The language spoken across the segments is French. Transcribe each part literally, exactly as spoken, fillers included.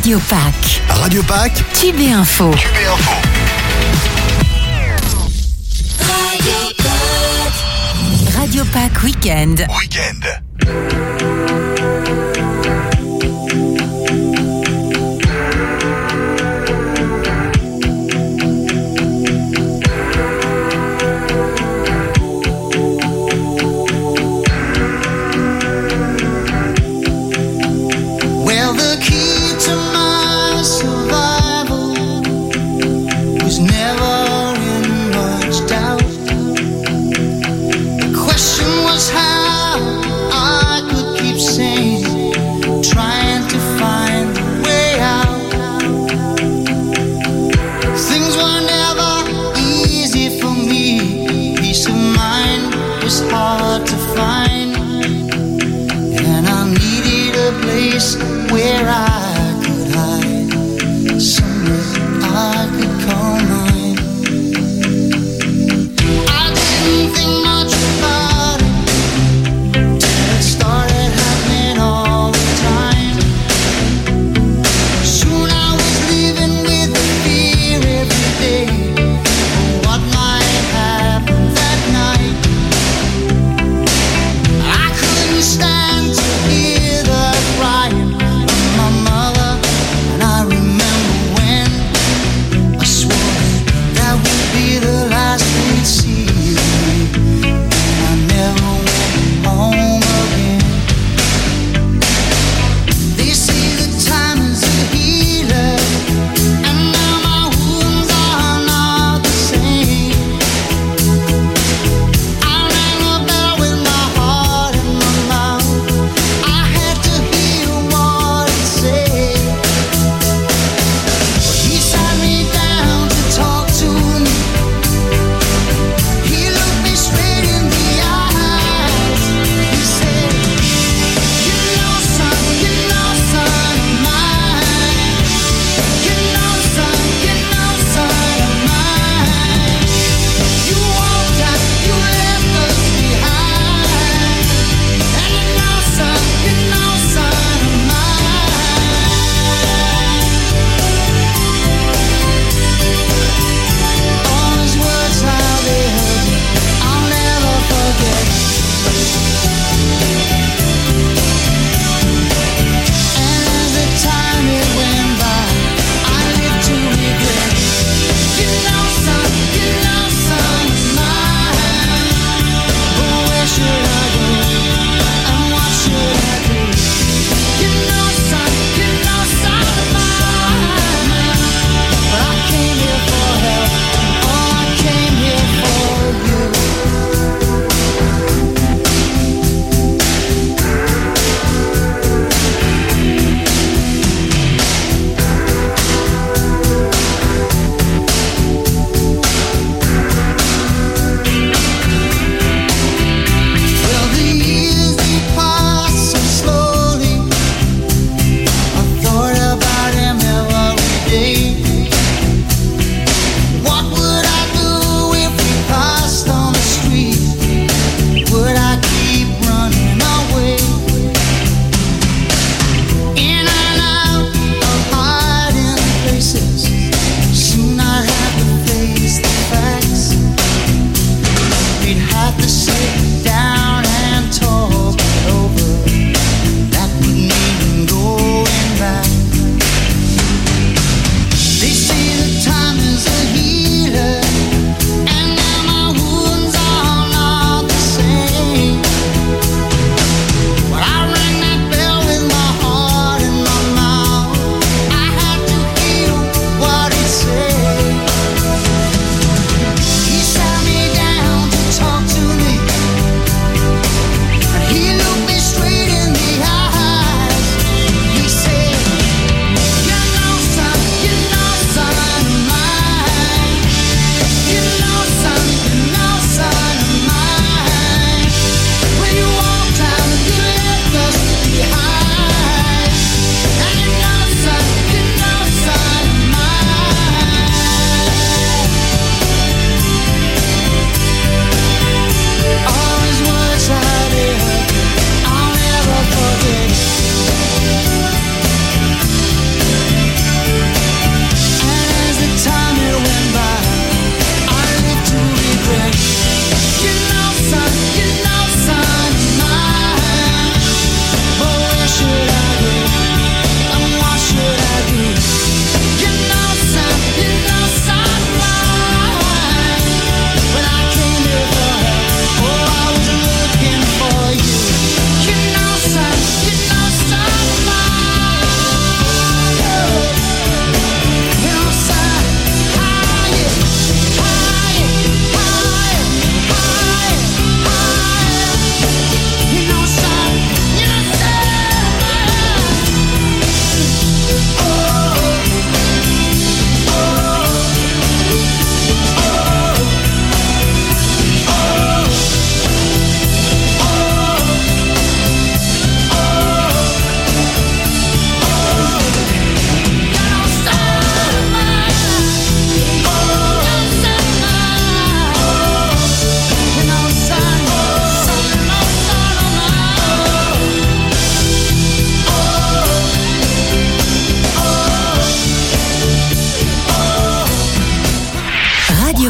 Radio Pack. Radio Pack. Tube et Info. Tube et Info. Radio Pack. Radio Pack Weekend. Weekend. How I could keep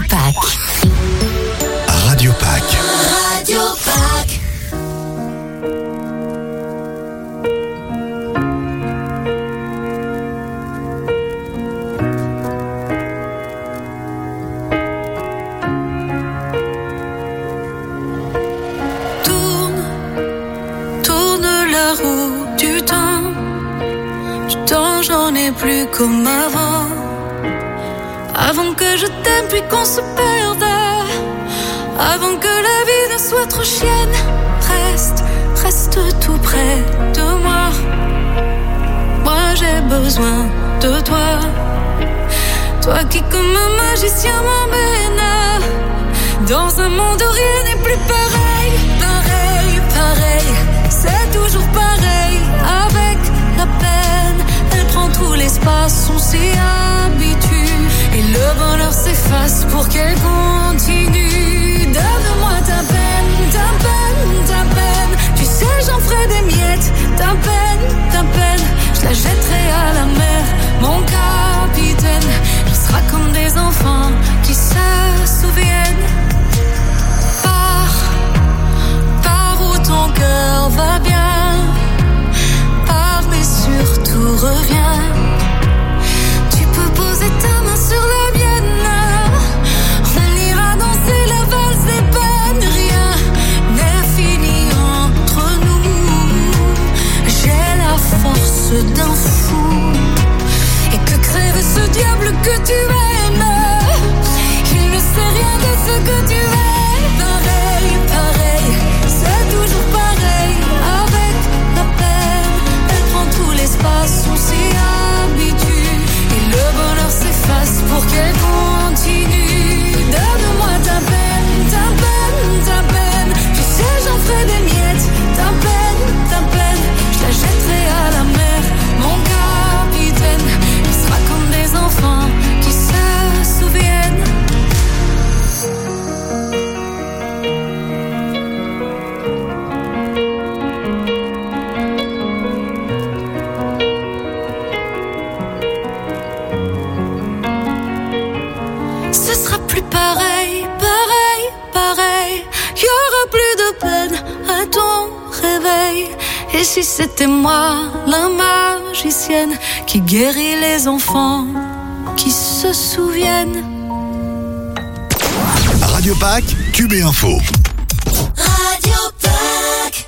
Pâques. Radio Pâques. Radio Pâques. Tourne, tourne la roue du temps. Du temps, j'en ai plus comme avant. Avant que je t'aime puis qu'on se perde. Avant que la vie ne soit trop chienne. Reste, reste tout près de moi. Moi j'ai besoin de toi. Toi qui comme un magicien m'emmène dans un monde où rien n'est plus pareil. Pareil, pareil, c'est toujours pareil. Avec la peine, elle prend tout l'espace. On s'y habitue et le bonheur s'efface pour qu'elle continue. Donne-moi ta peine, ta peine, ta peine. Tu sais j'en ferai des miettes. Ta peine, ta peine, je la jetterai à la mer. Mon capitaine, on sera comme des enfants qui se souviennent. Pars, pars où ton cœur va bien. Pars mais surtout reviens. Tu peux poser ta main sur la mienne. On ira danser la valse des peines. Rien n'est fini entre nous. J'ai la force d'un fou. Et que crève ce diable que tu aimes. Il ne sait rien de ce que tu es. Pareil, pareil, c'est toujours pareil. Avec la peine, elle prend tout l'espace. On s'y habitue et le bonheur s'efface pour qu'elle continue. Donne-moi ta peine, ta peine, ta peine. Tu sais j'en ferai des miettes. Ta peine, ta peine, je la jetterai à la mer. Mon capitaine, il sera comme des enfants qui se souviennent. Ce sera plus pareil, pareil, pareil. Y aura plus de peine à ton réveil. Et si c'était moi, la magicienne, qui guérit les enfants, qui se souviennent. Radio Pâques, Q B Info. Radio Pâques.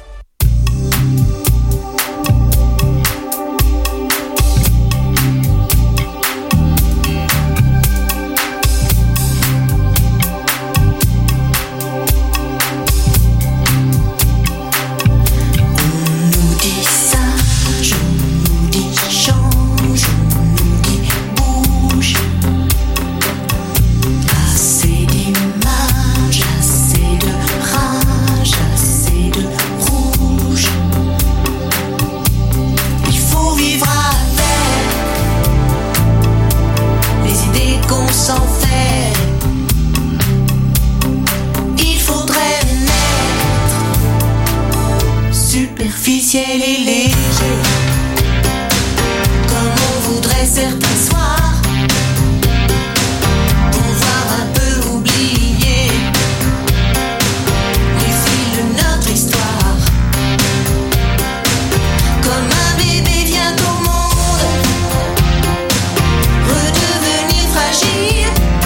Assez d'images, assez de rage, assez de rouge. Il faut vivre avec les idées qu'on s'en fait. Il faudrait naître superficiel et léger, comme on voudrait certains soirs. Pouvoir un peu oublier les fils de notre histoire. Comme un bébé vient au monde, redevenir fragile.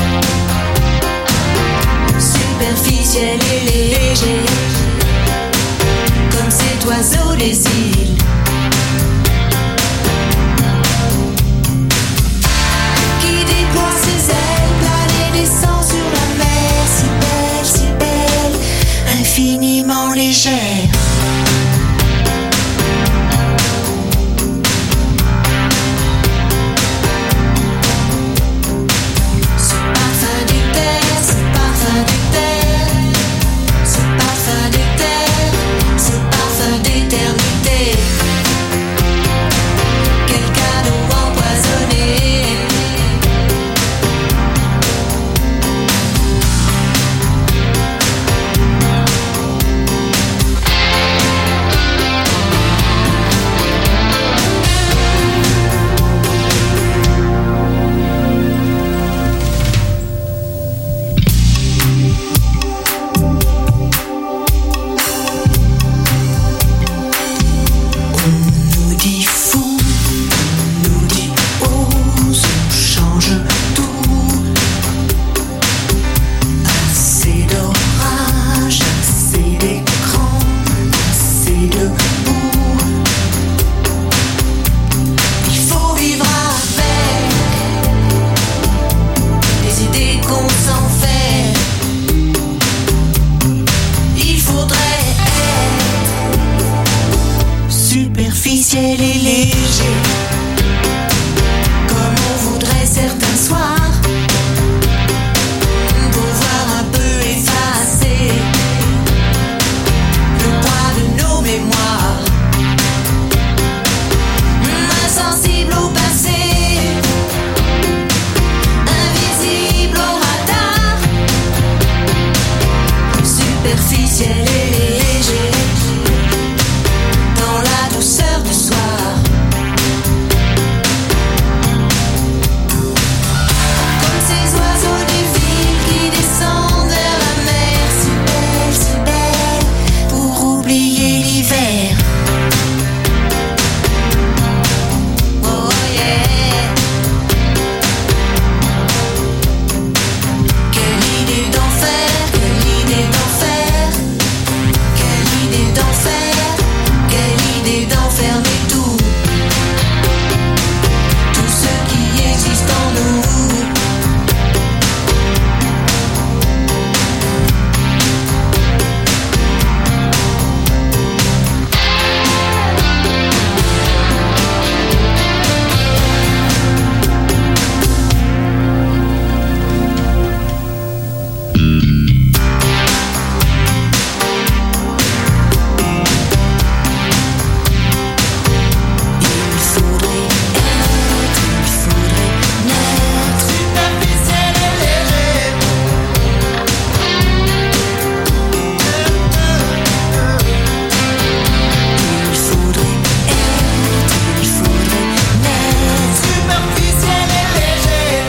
superficiel et léger, comme on voudrait certains soirs, pouvoir un peu effacer le poids de nos mémoires, insensible au passé, invisible au radar, superficiel et léger, dans la douceur du soir. Comme ces oiseaux des villes qui descendent vers la mer, si belle, si belle, pour oublier l'hiver. Oh yeah. Quelle idée d'enfer, quelle idée d'enfer, quelle idée d'enfer, quelle idée d'enfermer tout, tout ce qui existe en nous. Il faudrait être, il faudrait naître superficiel et léger. Il faudrait être, il faudrait naître superficiel et léger.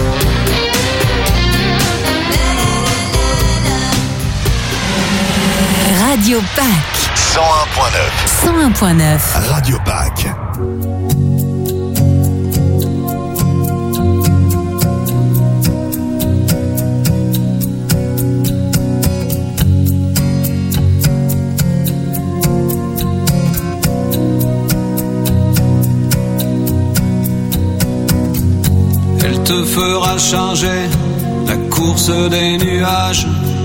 Radio Pâques, cent un point neuf. cent un point neuf. Radio Pâques. Elle te fera changer la course des nuages.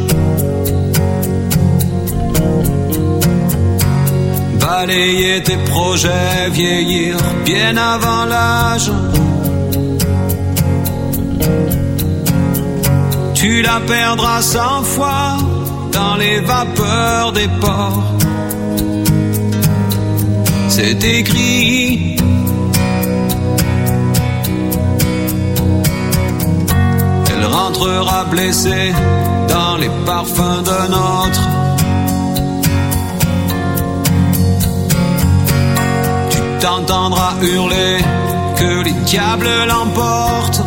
Balayer tes projets, vieillir bien avant l'âge. Tu la perdras cent fois dans les vapeurs des ports. C'est écrit. Elle rentrera blessée dans les parfums d'un autre. Tu t'entendras hurler que les diables l'emportent.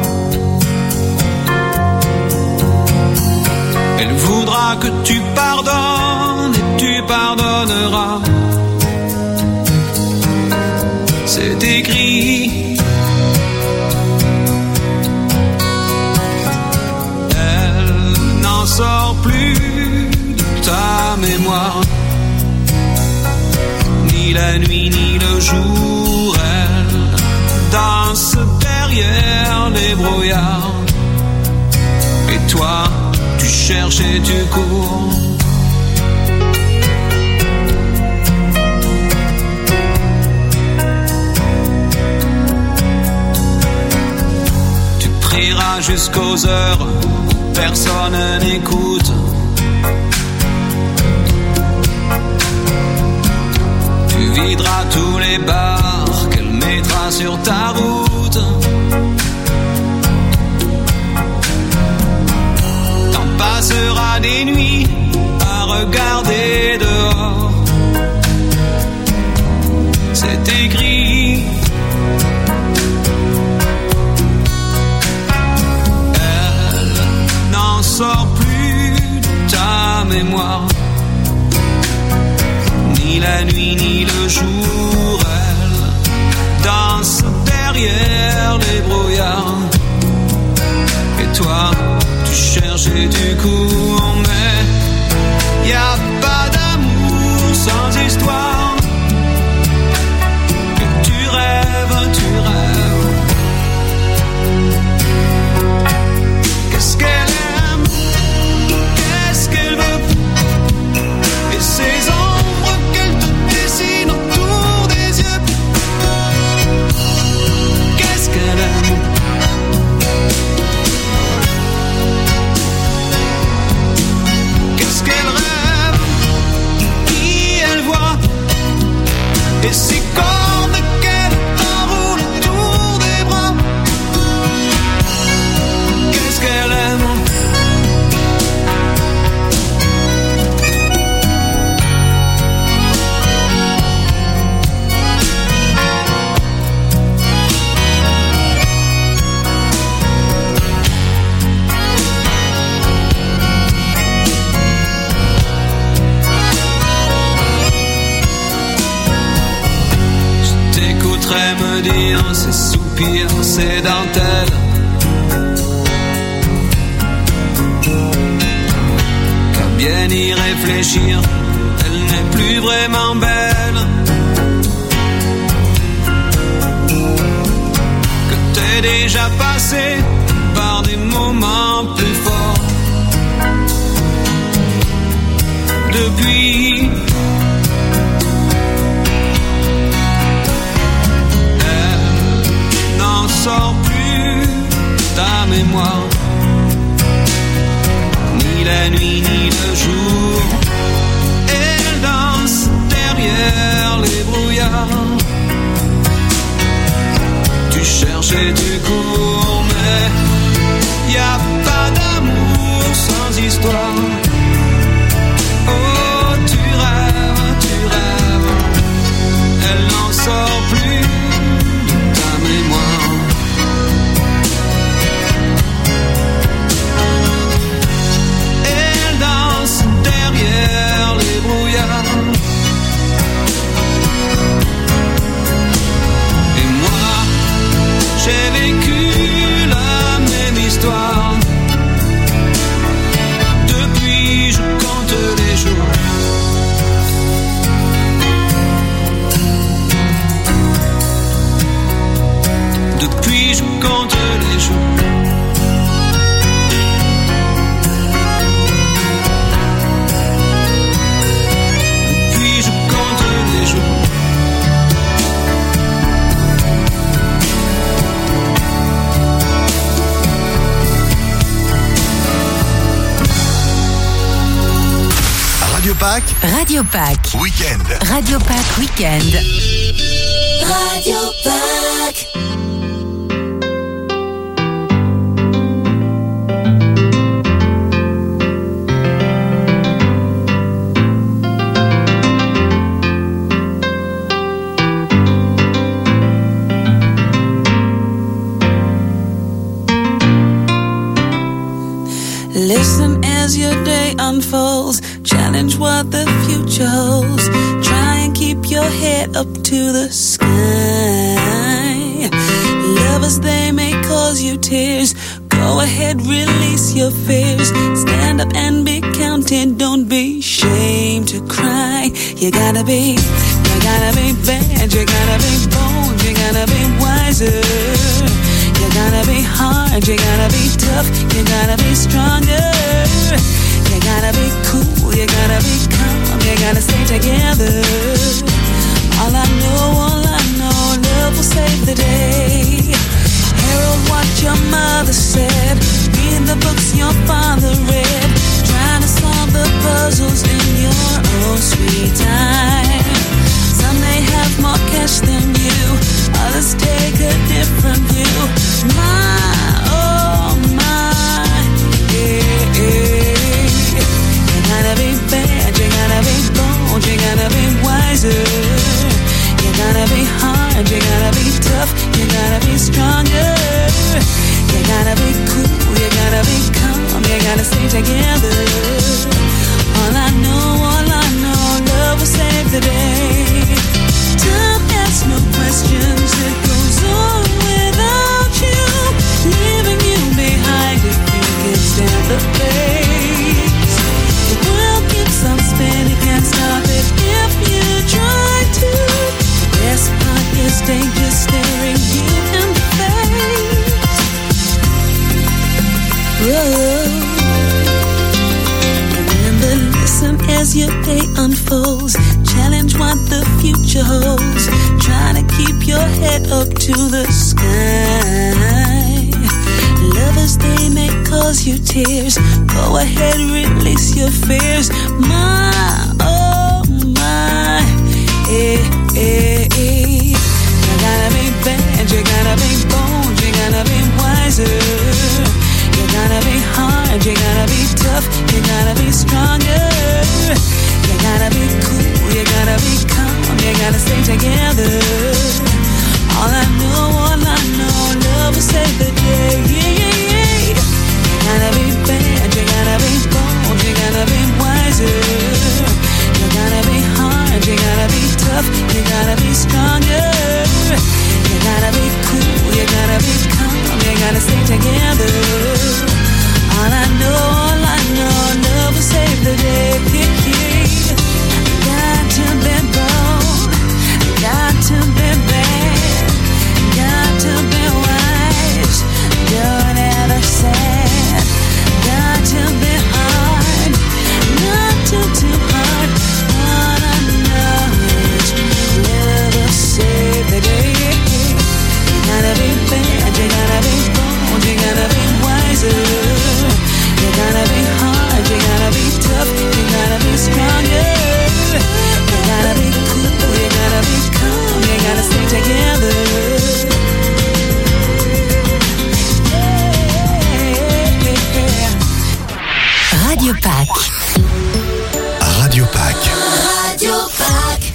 Elle voudra que tu pardonnes et tu pardonneras. C'est écrit. Elle n'en sort plus de ta mémoire. Ni la nuit ni le jour, elle danse derrière les brouillards. Et toi, tu cherches et tu cours. Tu prieras jusqu'aux heures où personne n'écoute. Tu videras tous les bars qu'elle mettra sur ta route. T'en passeras des nuits à regarder dehors. C'est écrit. Elle n'en sort plus de ta mémoire. Ni la nuit ni le jour, elle danse derrière les brouillards. Et toi, tu cherches et tu cours, mais y a pas d'amour sans histoire. Et tu rêves, tu rêves. Qu'est-ce qu'elle aime? Qu'est-ce qu'elle veut? Et ces ombres qu'elle te dessine autour des yeux. soupir, ces dentelles. Qu'à bien y réfléchir, elle n'est plus vraiment belle. Que t'es déjà passé par des moments plus forts. Depuis, elle n'en sort plus ta mémoire. Ni la nuit ni le jour, elle danse derrière les brouillards. Tu cherches et tu cours, mais y a pas d'amour sans histoire. Oh, tu rêves, tu rêves, elle n'en sort plus de ta mémoire. Elle danse derrière les brouillards. Et moi, j'ai vécu la même histoire. Depuis, je compte les jours. Depuis, je compte les jours. Depuis, je compte les jours. Radio Pack. Radio Pack. Week-end. Radio Pack Week-end. Radio Pack. Listen as your day unfolds. Challenge what the future holds. Try and keep your head up to the sky. Lovers, they may cause you tears. Go ahead, release your fears. Stand up and be counted. Don't be ashamed to cry. You gotta be, you gotta be bad. You gotta be bold. You gotta be wiser. You gotta be hard, you gotta be tough, you gotta be stronger. You gotta be cool, you gotta be calm, you gotta stay together. All I know, all I know, love will save the day. Herald what your mother said, read the books your father read, trying to solve the puzzles in your own sweet time. Some may have more cash than you, others take a different view. My, oh my, yeah, yeah. You gotta be bad, you gotta be bold, you gotta be wiser. You gotta be hard, you gotta be tough, you gotta be stronger. You gotta be cool, you gotta be calm, you gotta stay together. All I know, all I know, love will save the day. Time asks no questions, it goes on without you, leaving you behind if you can stand the pace. The world keeps on spinning, can't stop it if you try to. The best part is danger staring you in the face. Whoa. Remember, listen as your day unfolds. Challenge what the future holds. Try to keep your head up to the sky. Lovers, they may cause you tears. Go ahead, release your fears. My, oh my, eh, eh, eh. You gotta be bad, you gotta be bold, you gotta be wiser. You gotta be hard, you gotta be tough, you gotta be stronger. You gotta be cool, you gotta be calm, you gotta stay together. All I know, all I know, love will save the day. Yeah, yeah, yeah. You gotta be bad, you gotta be bold, you gotta be wiser. You gotta be hard, you gotta be tough, you gotta be stronger. You gotta be cool, you gotta Radio Pack. Radio Pack. Radio Pack.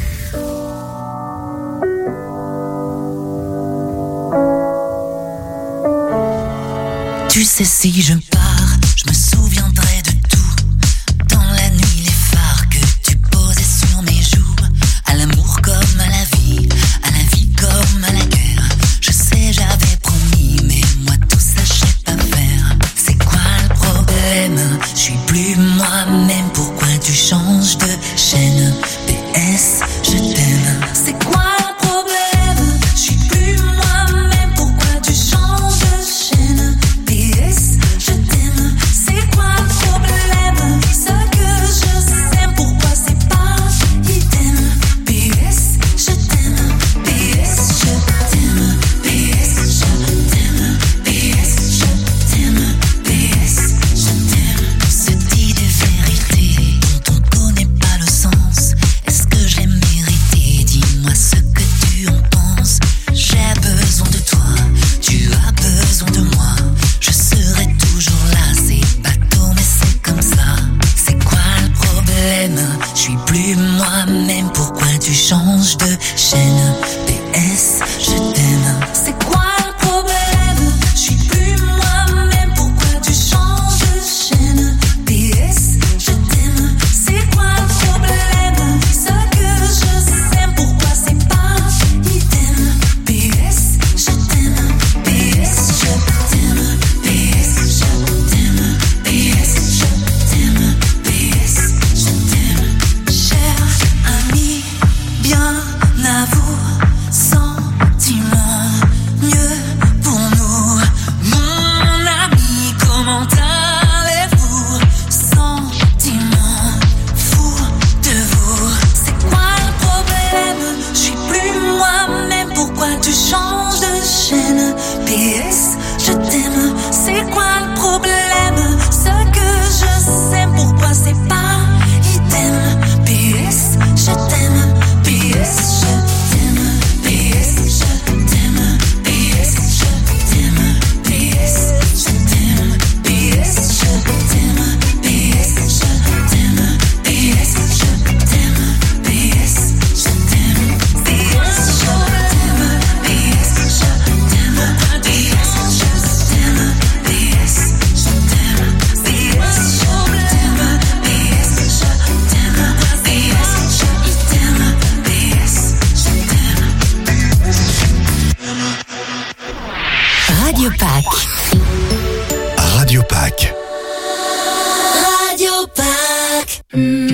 Tu sais, si je pars, je me souviendrai de tout. Dans la nuit, les phares que tu posais sur mes joues. À l'amour comme à la vie, à la vie comme à la guerre. Je sais, j'avais promis, mais moi tout ça, je sais pas faire. C'est quoi le problème? Je suis plus moi-même, pourquoi tu changes de chaîne? P S, je t'aime. C'est quoi le problème? Je suis plus moi-même, pourquoi tu changes de chaîne? P S, je t'aime. C'est quoi le problème? Ce que je sais, pourquoi c'est pas idem? P S, je t'aime. P S, je t'aime. P S, je t'aime. P S, je t'aime. P S, je t'aime. On se dit des vérités dont on connaît pas le sens. Est-ce que je l'ai mérité? Dis-moi ce que tu en penses. J'ai besoin de toi, tu as besoin de moi. Je serai toujours là, c'est bateau mais c'est comme ça. C'est quoi le problème? Je suis plus moi-même, pourquoi tu changes de chaîne? P S, je t'aime. C'est quoi le problème? Je suis plus moi-même, pourquoi tu changes de chaîne? P S, je t'aime. C'est quoi le problème? Ce que je sais, pourquoi c'est pas idem? P S, je t'aime. P S, je t'aime. P S, je t'aime. P S, je t'aime. P S, je t'aime. Cher ami, bien à vous, sentiment mieux pour nous. Mon ami, comment allez-vous? Sentiment fou de vous. C'est quoi le problème? Je suis plus moi-même, pourquoi tu changes de chaîne? P S, je t'aime. C'est quoi le problème? Ce que je sais, pourquoi c'est pas idem? P S, je t'aime. P S, je t'aime. P S, je t'aime. P S, je t'aime. P S, je t'aime. P S, je t'aime. P S, je t'aime. P S, je t'aime. P S, je t'aime. P S, je t'aime. P S, je t'aime. P S, je t'aime. P S, je t'aime. P S, je t'aime. P S, je t'aime. P S, je t'aime. P S, je t'aime. Radio Pack. Radio Pack. Radio Pack.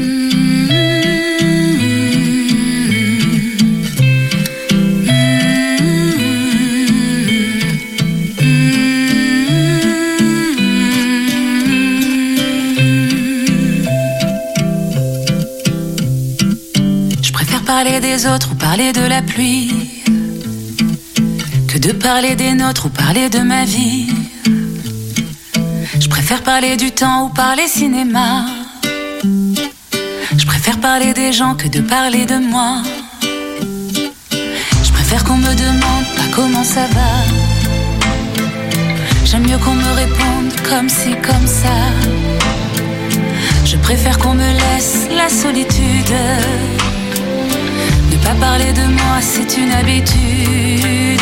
Je préfère parler des autres ou parler de la pluie que de parler des nôtres ou parler de ma vie. Je préfère parler du temps ou parler cinéma. Je préfère parler des gens que de parler de moi. Je préfère qu'on me demande pas comment ça va. J'aime mieux qu'on me réponde comme ci, comme ça. Je préfère qu'on me laisse la solitude. Ne pas parler de moi, c'est une habitude.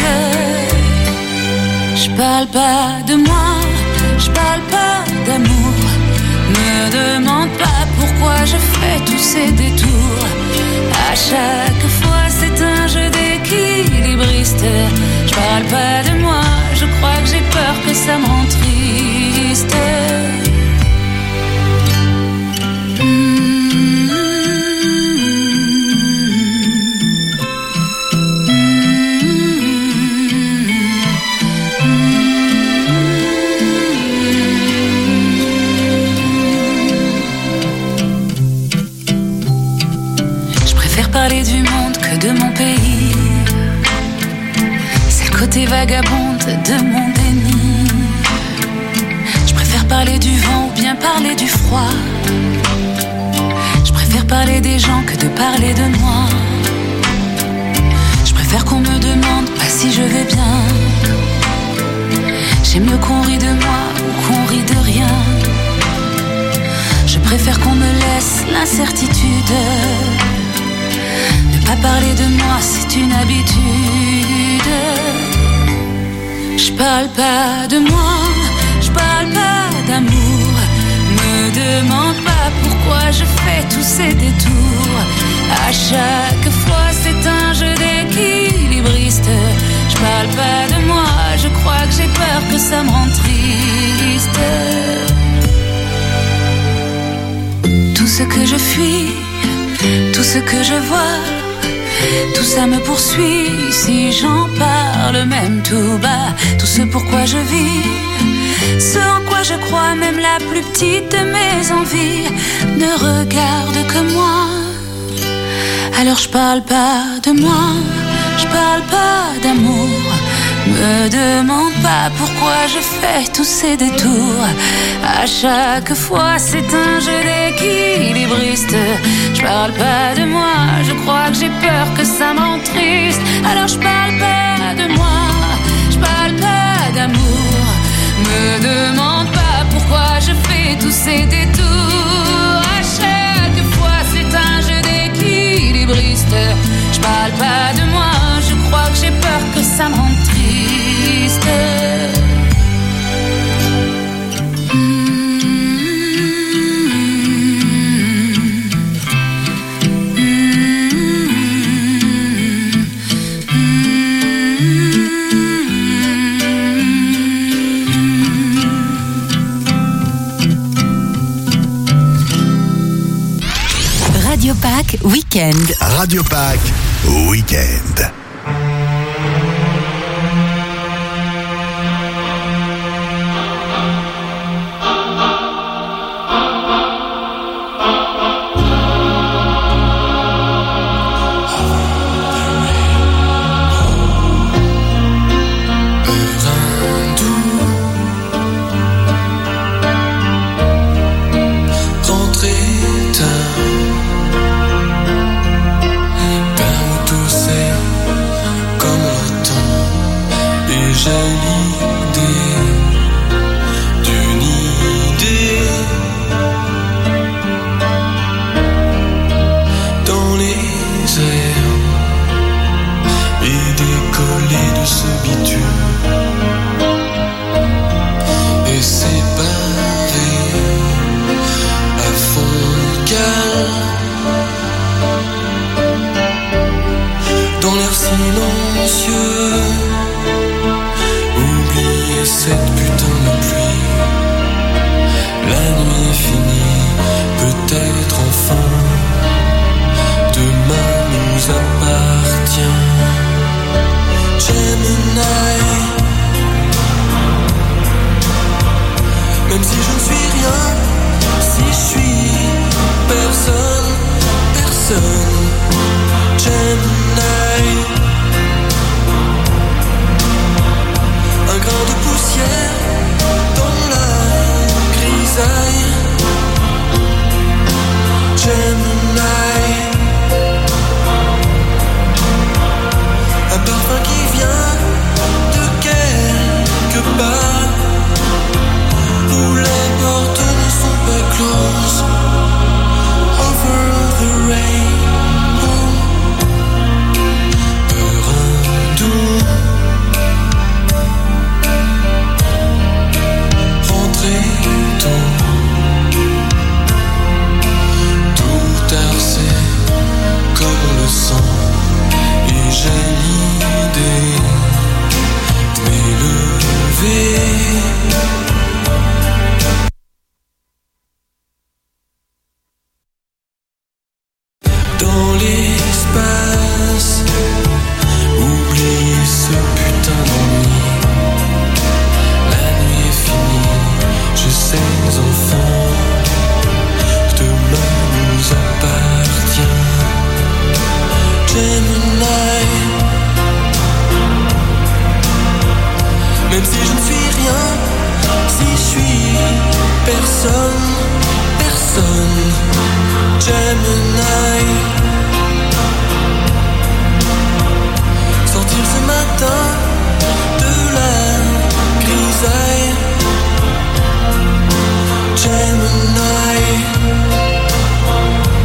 Je parle pas de moi, je parle pas d'amour. Me demande pas pourquoi je fais tous ces détours. À chaque fois c'est un jeu d'équilibriste. Je parle pas de moi, je crois que j'ai peur que ça me rend triste. Parler du monde que de mon pays. C'est le côté vagabonde de mon déni. Je préfère parler du vent ou bien parler du froid. Je préfère parler des gens que de parler de moi. Je préfère qu'on me demande pas si je vais bien. J'aime mieux qu'on rit de moi ou qu'on rit de rien. l'incertitude. Ne pas parler de moi, c'est une habitude. Je parle pas de moi, je parle pas d'amour. Me demande pas pourquoi je fais tous ces détours. À chaque fois c'est un jeu d'équilibriste. Je parle pas de moi, je crois que j'ai peur que ça me rende triste. Tout ce que je fuis, tout ce que je vois, tout ça me poursuit si j'en parle même tout bas. Tout ce pourquoi je vis, ce en quoi je crois, même la plus petite de mes envies ne regarde que moi. Alors je parle pas de moi, je parle pas d'amour. Me demande pas pourquoi je fais tous ces détours. À chaque fois c'est un jeu d'équilibriste. Je parle pas de moi, je crois que j'ai peur que ça me rende triste. Alors je parle pas de moi, je parle pas d'amour. Me demande pas pourquoi je fais tous ces détours. À chaque fois c'est un jeu d'équilibriste. Je parle pas de moi, je crois que j'ai peur que ça me rende triste. Radio Pack Weekend. Radio Pack Weekend. Gemini.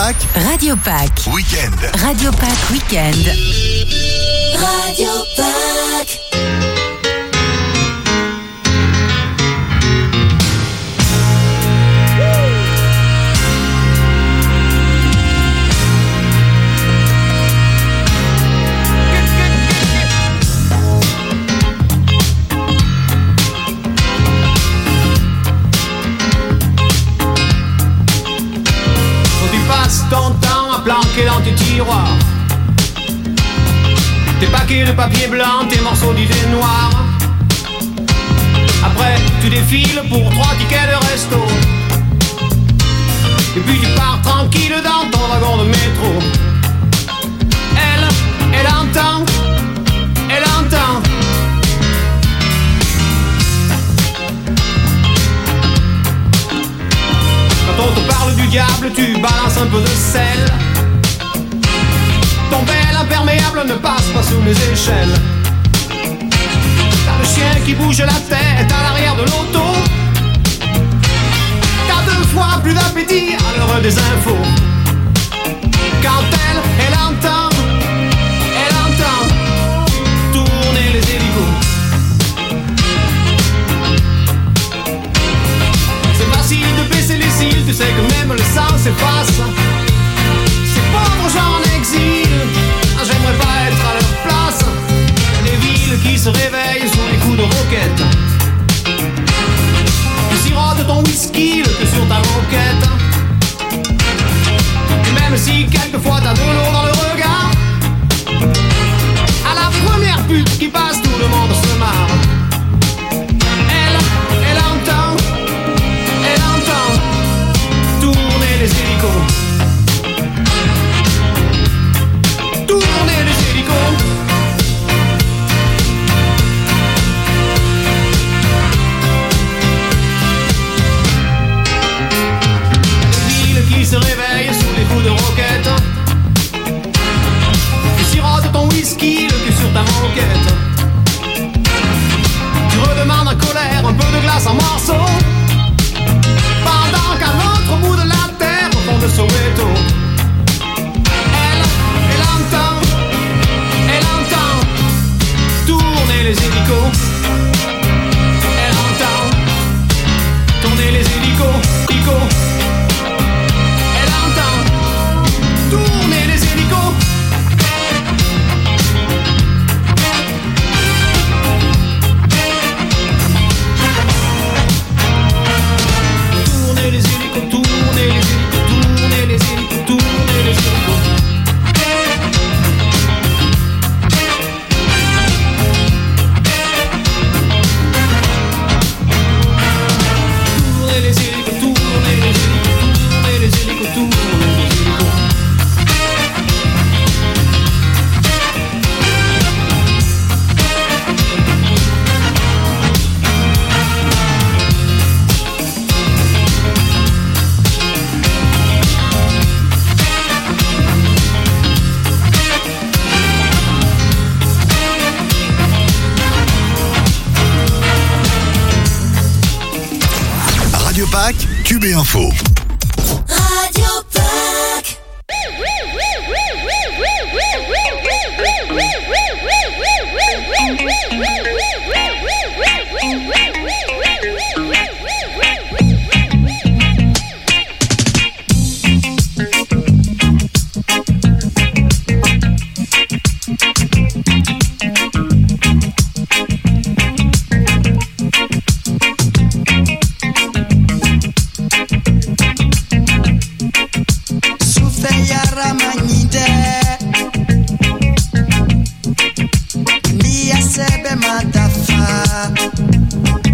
Pâques, Radio Pâques. Week-end. Radio Pâques Week-end. Radio Pâques. Ton temps à planquer dans tes tiroirs tes paquets de papier blanc, tes morceaux d'idées noires. Après tu défiles pour trois tickets de resto et puis tu pars tranquille dans ton wagon de métro. Elle, elle entend, elle entend. Quand on te parle du diable, tu balances un peu de sel. Ton bel imperméable ne passe pas sous les échelles. T'as le chien qui bouge la tête à l'arrière de l'auto. T'as deux fois plus d'appétit à l'heure des infos. Quand elle, elle entend, elle entend tourner les hélicos. C'est facile de baisser les cils, tu sais que même le sang s'efface. Ces pauvres gens en exil, j'aimerais pas être à leur place. Des villes qui se réveillent sous les coups de roquette. Tu sirotes ton whisky que sur ta moquette. Et même si quelquefois t'as de l'eau dans le regard, à la première pute qui passe, tout le monde se marre. Elle, elle entend, elle entend tourner les hélicos. Tourner les hélicos. Des villes qui se réveillent sous les coups de roquette. Tu sirotes ton whisky le cul sur ta moquette. Tu redemandes en colère un peu de glace en morceaux, pendant qu'à l'autre bout de la terre, au fond de Soweto, elle, elle entend, elle entend tourner les hélicos. Elle entend tourner les hélicos, hélicos. Elle entend tourner les hélicos. Tourner les hélicos, tourner les hélicos, tourner les hélicos, tourner les hélicos. Tourner les hélicos, tourner les hélicos, tourner les hélicos, tourner les hélicos. Radio Pâques, Cube et Info. Radio Pâques. Sebe matafa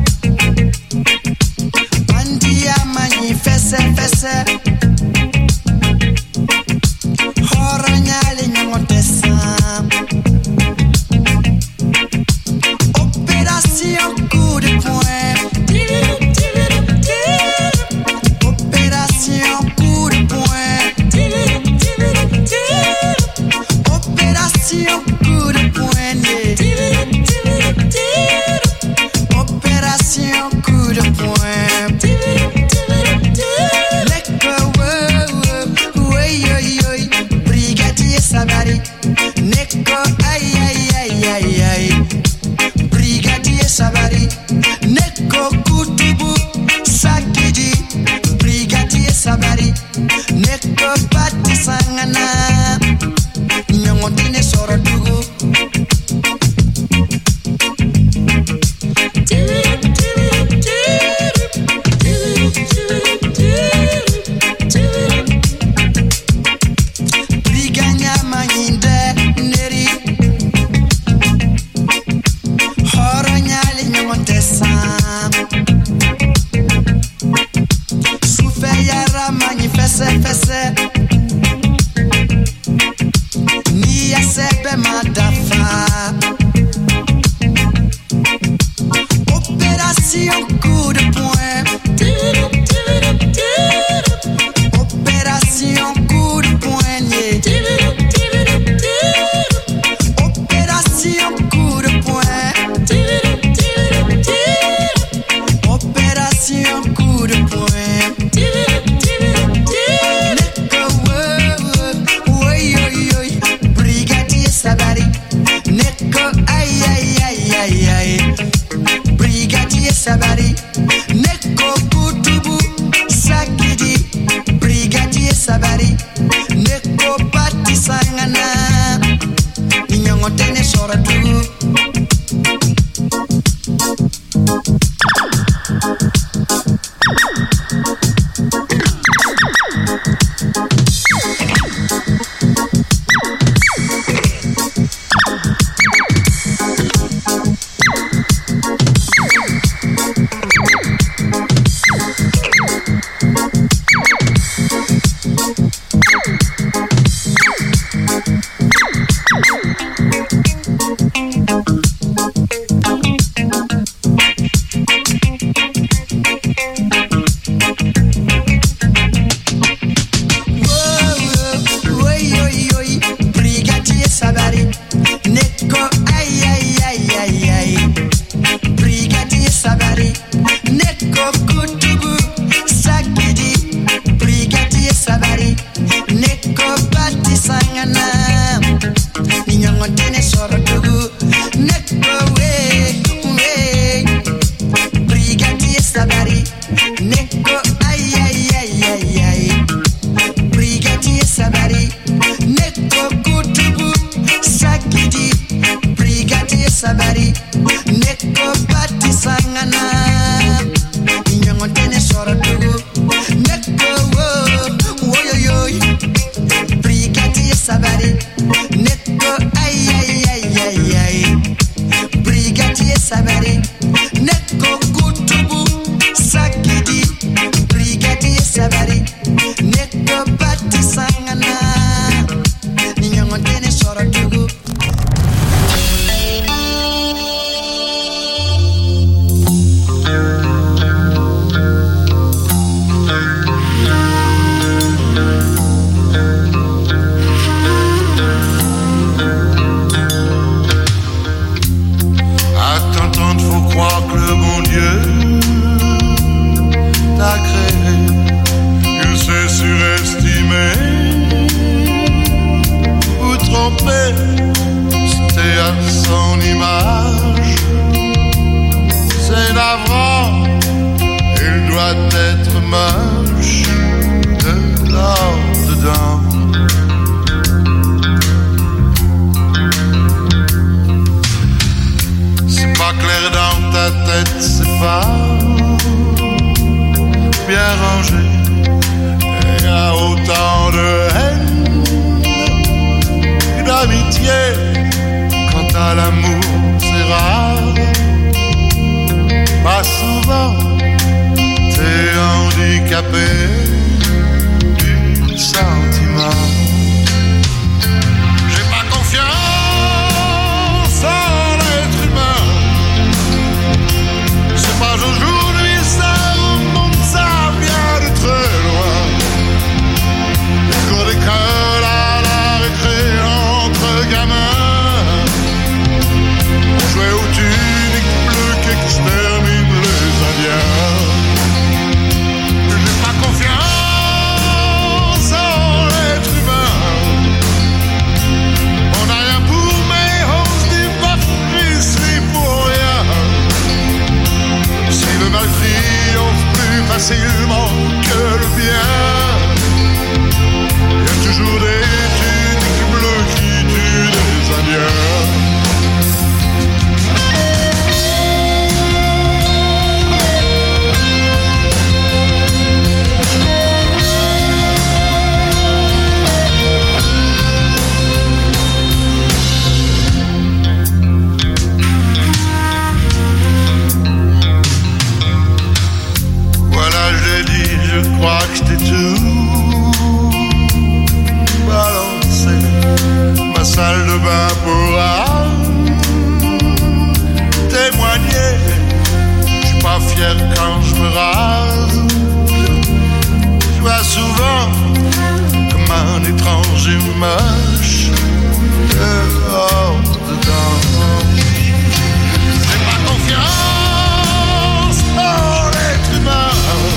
Savary, Neko Kutubu, Sakidi, Brigadier Savary, Neko Bati Sangana, Ninyongotene Soratugu. Croire que le bon Dieu t'a créé, il s'est surestimé ou trompé, c'était à son image. C'est navrant, il doit être moche de l'or dedans. Pas clair dans ta tête, c'est pas bien rangé. Il y a autant de haine et d'amitié. Quant à l'amour, c'est rare. Pas souvent, t'es handicapé du sentiment. J'ai pas confiance en l'être humain. Pas aujourd'hui, ça remonte, ça vient de très loin. Les cours d'école à la récré entre gamins, on jouait aux tuniques bleues qui exterminent les Indiens. J'ai pas confiance en l'être humain. On n'a rien pour, mais on se dit pas ici pour rien. Si le mal triomphe plus facilement que le bien, il y a toujours des tuniques bleues qui tuent des Indiens. Je crois que je t'ai tout balancé. Ma salle de bain pourra témoigner. Je suis pas fier quand je me rase. Je vois souvent comme un étranger moche dehors dedans. J'ai pas confiance en l'être humain.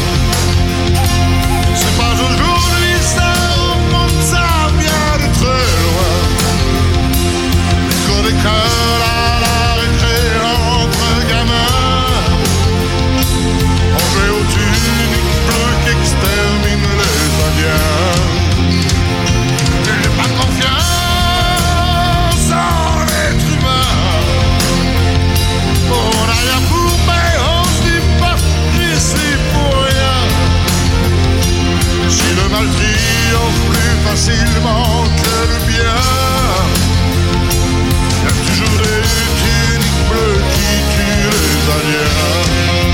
C'est pas aujourd'hui, ça remonte, ça vient de très loin. Les cours d'école à la récré entre gamins, on jouait aux tuniques bleues qui exterminent les Indiens. J'ai pas confiance en l'être humain. On n'a rien pour, mais on se dit pas ici pour rien. Si le mal triomphe plus facilement que le bien, il y a toujours des tuniques bleues qui tuent les Indiens.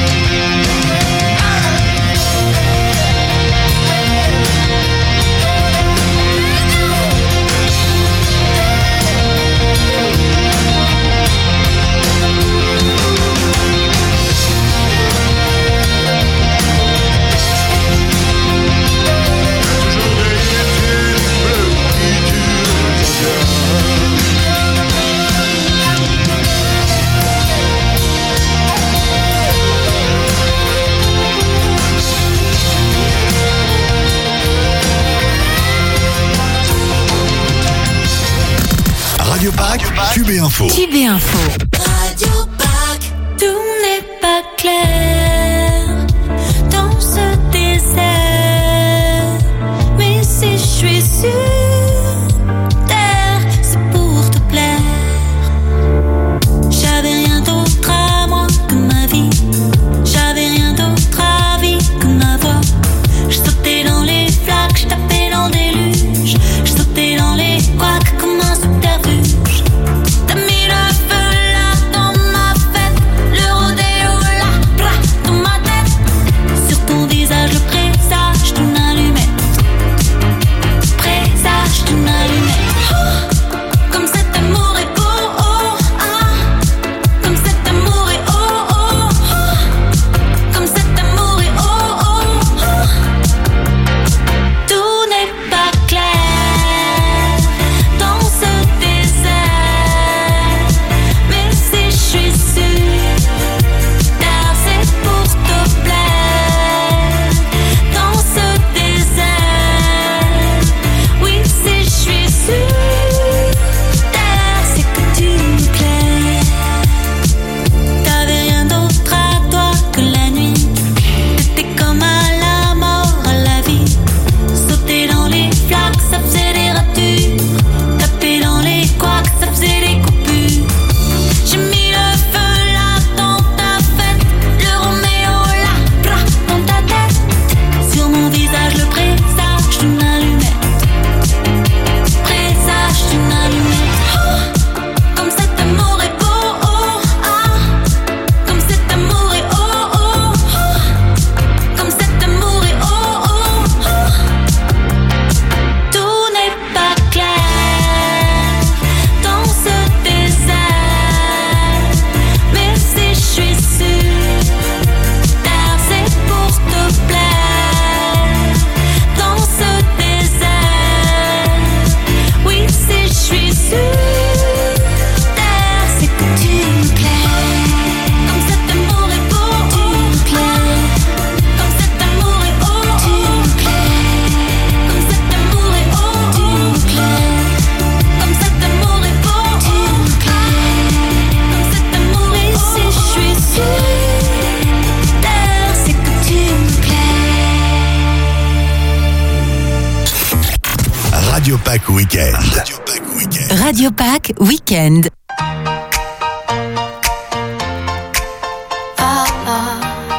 Radio Pack, Q B Info. Q B Info. Radio Pack. Tout n'est pas clair dans ce désert, mais si je suis sûre, terre, c'est pour te plaire. J'avais rien d'autre à moi que ma vie, j'avais rien d'autre à vie que ma voix. Je sautais dans les flaques, je tapais dans des luges, je sautais dans les couacs comme un subterfuge. T'as mis le feu là Radio Pack Weekend. Radio Pack Weekend. Radio Pack Weekend. Ah, ah.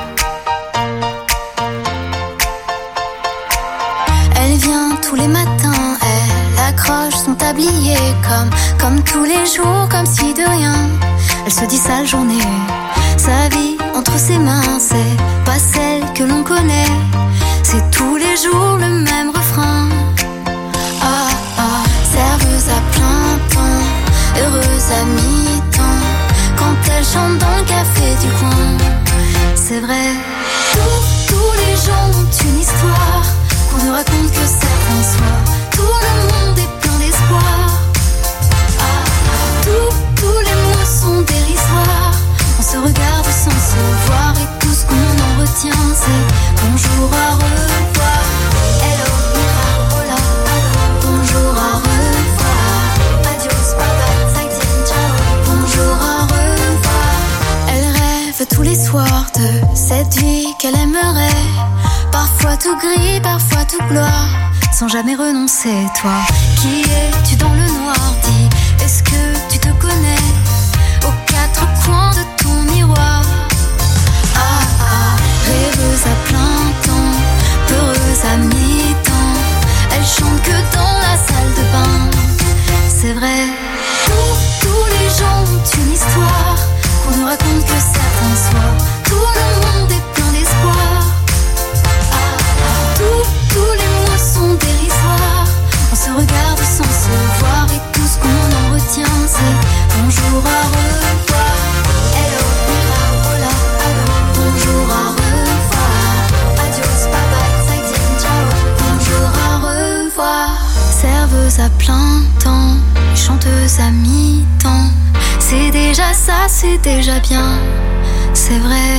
Elle vient tous les matins, elle accroche son tablier comme, comme tous les jours, comme si de rien. Elle se dit sa journée, sa vie entre ses mains, c'est pas celle que l'on connaît. C'est tous les jours le même refrain. Ah ah, serveuse à plein temps, heureuse à mi-temps, quand elle chante dans le café du coin. C'est vrai, tous, tous les gens ont une histoire qu'on ne raconte que certains soirs. Tout le monde est plein d'espoir. Ah ah, tous, tous les mots sont dérisoires. On se regarde sans se voir et tout ce qu'on en retient c'est bonjour, au revoir. Hello, hola, bonjour, au revoir. Adios, bye bye, zaijian, ciao. Bonjour, au revoir. Elle rêve tous les soirs de cette vie qu'elle aimerait. Parfois tout gris, parfois tout gloire, sans jamais renoncer. Toi, qui es-tu dans le noir? Dis, est-ce que tu te connais aux quatre coins de ton miroir? Ah ah, rêveuse à plein temps, peureuse à mi-temps, elle chante que dans la salle de bain. C'est vrai, tous, tous les gens ont une histoire qu'on ne raconte que certains soirs. Tout le monde est plein d'espoir. Ah ah, tous, tous les mots sont dérisoires. On se regarde sans se voir et tout ce qu'on en retient c'est bonjour, au revoir. Hello, hola, bonjour, au revoir. Adios, bye bye, zaijian, ciao. Bonjour, au revoir. Serveuse à plein temps, chanteuse à mi-temps, c'est déjà ça, c'est déjà bien, c'est vrai.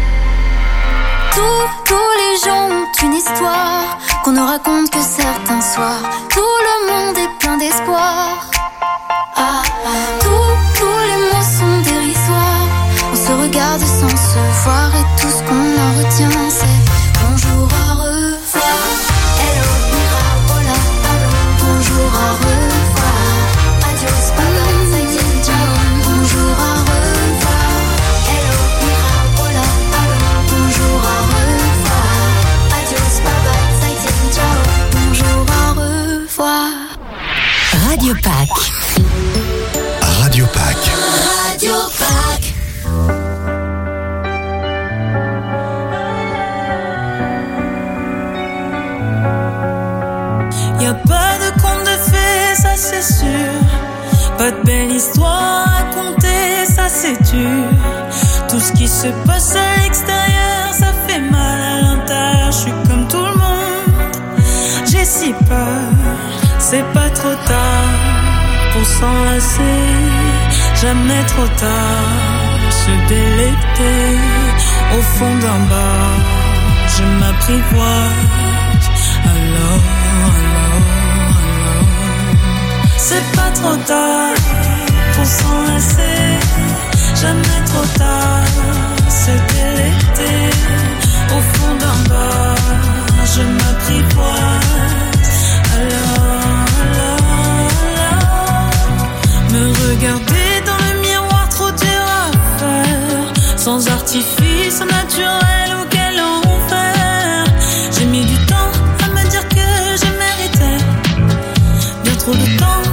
Tous, tous les gens ont une histoire qu'on ne raconte que certains soirs. Tout le monde est plein d'espoir. Ah, ah. Tous, tous les mots sont dérisoires. On se regarde sans se voir et tout ce qu'on en retient c'est bonjour, au revoir. Hello, hola, bonjour, au revoir. Adios, bye bye, zaijian, ciao. Bonjour, au revoir. Hello, hola, bonjour, au revoir. Adios, bye bye, zaijian, ciao. Bonjour, au revoir. Radio Pack. Radio Pack. Radio Pack. Y a pas de conte de fées, ça c'est sûr. Pas de belle histoire à raconter, ça c'est dur. Tout ce qui se passe à l'extérieur, ça fait mal à l'intérieur. Je suis comme tout le monde, j'ai si peur. C'est pas trop tard pour s'enlacer, jamais trop tard. Se délecter au fond d'un bar, je m'apprivoise. Alors, alors, alors, c'est pas trop tard pour s'enlacer, jamais trop tard. Se délecter au fond d'un bar, je m'apprivoise. Alors, alors, alors, me regarder dans le miroir, trop dur à faire, sans artifice naturel auquel enfer. J'ai mis du temps à me dire que je méritais bien trop de temps,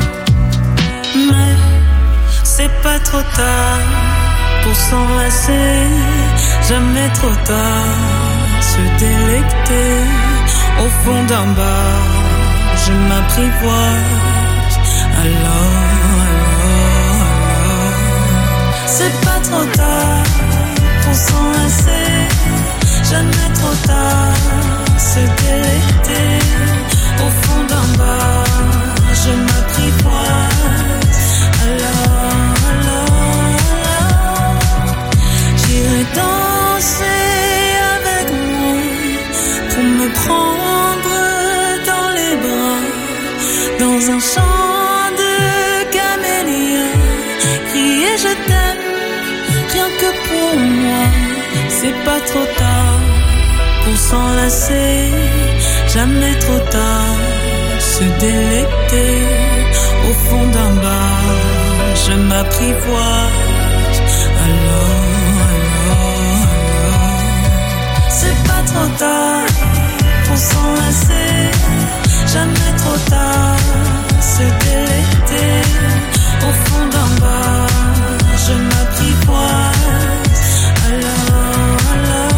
mais c'est pas trop tard pour s'enlacer, jamais trop tard. Se délecter au fond d'un bar, je m'apprivoise. Alors, alors, alors, c'est pas trop tard pour s'enlacer, jamais trop tard. Se délecter au fond d'un bar, je m'apprivoise. Alors, alors, alors, j'irai danser avec moi pour me prendre dans les bras, dans un champ de camélias, crier je t'aime, rien que pour moi. C'est pas trop tard pour s'enlacer, jamais trop tard. Se se délecter au fond d'un bar. Je m'apprivoise, alors, alors, alors. C'est pas trop tard pour s'enlacer, jamais trop tard. Se délecter au fond d'un bar. Je m'apprivoise, alors, alors.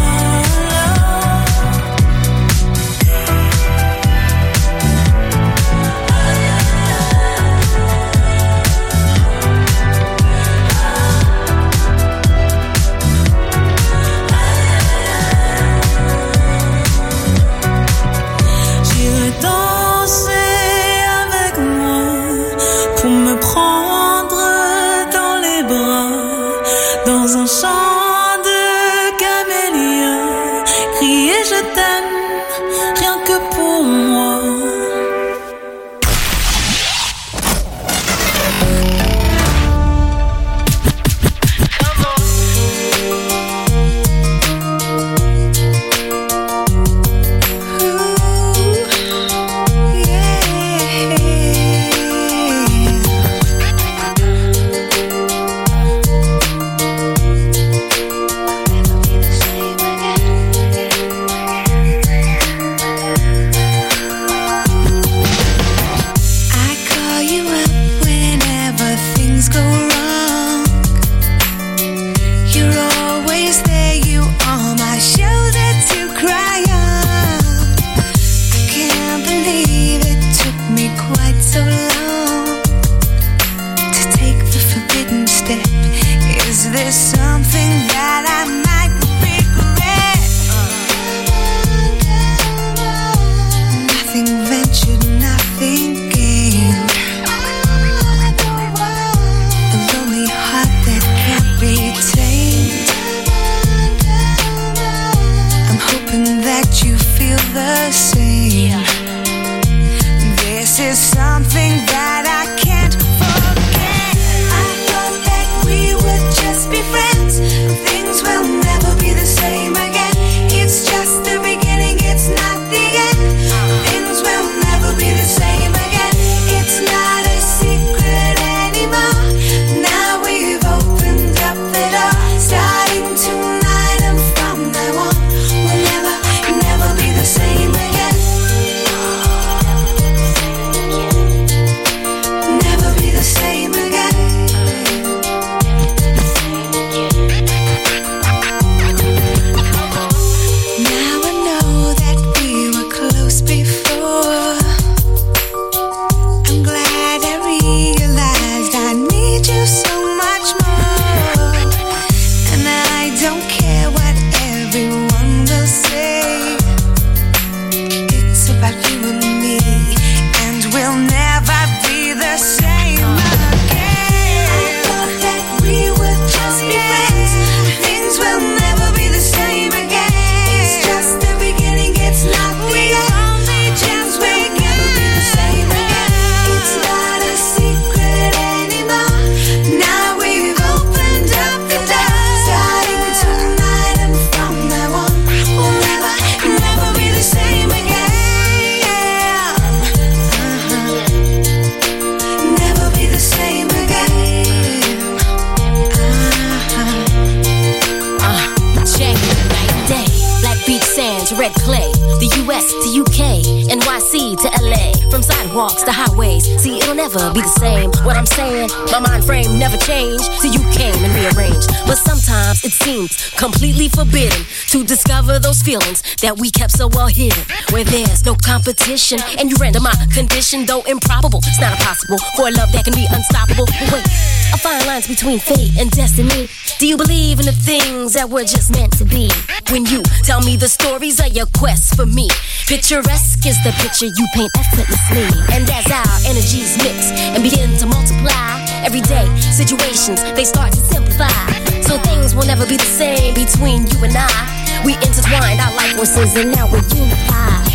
Feelings that we kept so well hidden, where there's no competition, and you render my condition, though improbable. It's not impossible for a love that can be unstoppable. But wait, a fine lines between fate and destiny. Do you believe in the things that were just meant to be? When you tell me the stories of your quest for me, picturesque is the picture you paint effortlessly. And as our energies mix and begin to multiply, everyday situations, they start to simplify. So things will never be the same between you and I. We intertwined our life forces and now we're unified.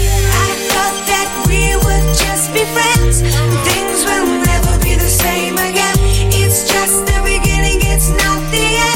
I thought that we would just be friends. Things will never be the same again. It's just the beginning, it's not the end.